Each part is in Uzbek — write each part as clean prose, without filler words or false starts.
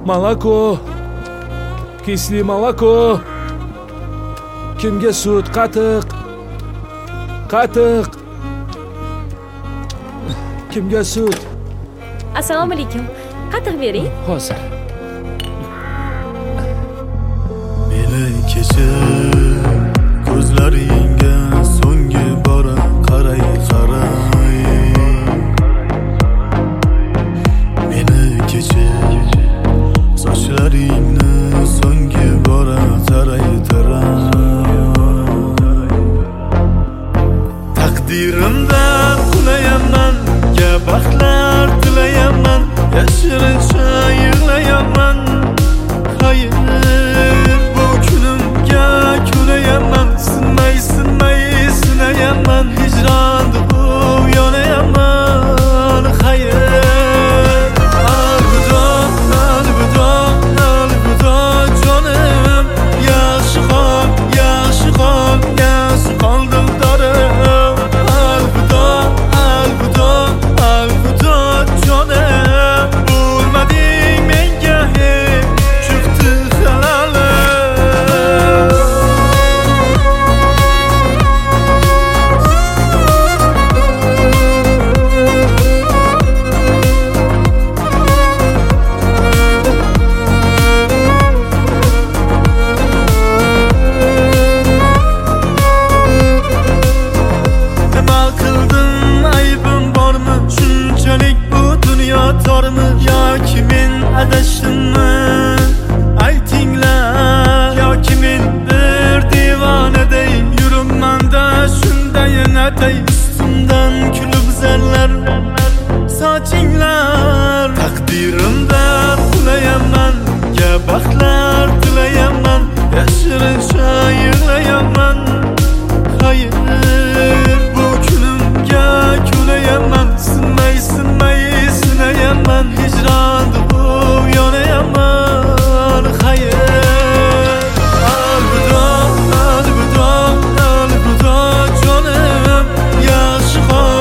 Молоко. Kisli молоко. Kimga sut? Qatiq. Qatiq. Kimga sut? Assalomu alaykum. Qatiq bering. Hozir. Meni kechir, ko'zlaringga so'nggi bora qaray. Meni kechir, sochlaringni so'nggi bora taray. Taqdirimdan qulayaman, baxtlar tilayaman, yashirincha yig'layaman. Hayır, bu kunimga kulayaman, sinmay sinayaman, hijronda yonayaman. Hayır, alvido jonim, yaxshi qoldim dorim. Alvido jonim, bo'lmading menga hech chiqdi halalim. Nima qildim, aybim bormi? Shunchalik bu dunyo tormi? Yoki men adashdimmi? Aytinglar, yoki men bir devonaday yuribman-da shundayin atay. Ustimdan kulib zarlar sochinglar. Taqdirimdan qulayaman, baxtlar tilayaman, yashirincha yig'layaman. Hayır, bu kunimga kulayaman, sinmay sinayaman, hijronda yonayaman. Hayır, alvido jonim, yaxshi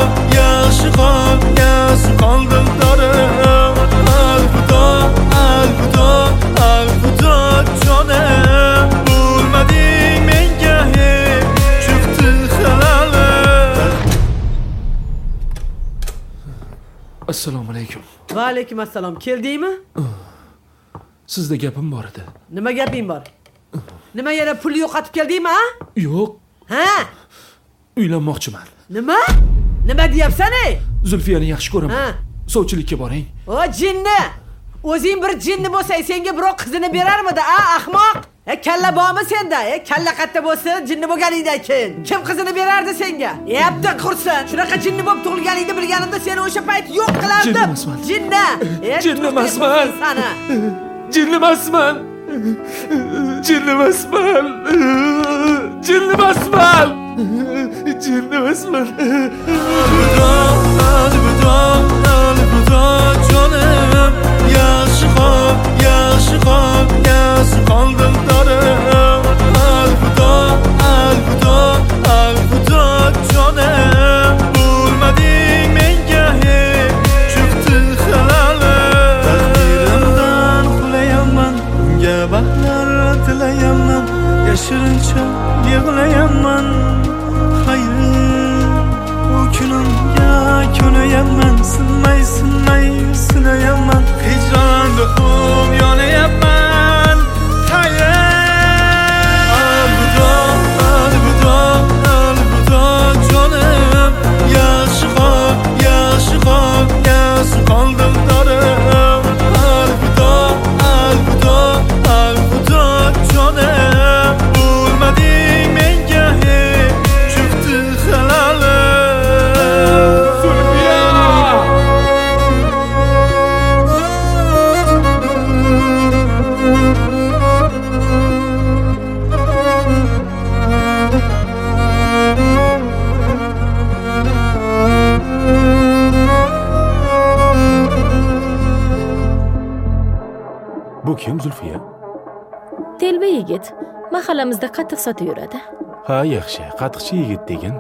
qoldim dorim. Alvido jonim, bo'lmading menga hech chiqdi halalim. Assalomu alaykum. Va alaykum assalom. Keldingmi? Sizda gapim bor edi. Nima gaping bor? Nima yana pul yo'qotib keldingmi, ha? Yo'q, Ha? uylanmoqchiman. Nima? Nima deyapsan, ey? Zulfiyani yaxshi ko'raman. Ha. Sovchilikka boring. O jinni. O'zing bir jinni bo'lsang, senga birov qizini berarmidi, a ahmoq? Kalla bormi senda? Kalla qatta bo'lsa, jinni bo'lganingdan keyin kim qizini berardi senga? Yapti qursin. Shunaqa jinni bo'lib tug'ilganingni bilganimda seni o'sha payt yo'q qilardim. Jinni emasman. Jinni. Jinni emasman. Sana. Jinni emasman. Jinni emasman. Jinni emasman. Jinni emasman. Alvido jonim, yaxshi qoldim dorim. Alvido jonim, bo'lmading menga hech chiqdi halalim. Taqdirimdan qulayaman, unga baxtlar tilayaman, yashirincha yig'layaman. Hayır, bu kunimga ko'nayaman, sinmay sinayaman, hijronda yonayaman. Hayır, alvido jonim, yaxshi qoldim dorim. Alvido jonim, bo'lmading menga hech chiqdi halalim. Zulfiya! Bu kim Zulfiya? Telba yigit. Mahallamizda qatiq sotib yuradi. Ha, yaxshi. Qatiqchi yigit degan.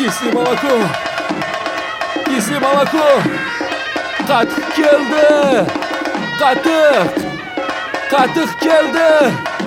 Кислый молоко. Кислый молоко. Qatiq keldi. Qatiq. Qatiq keldi.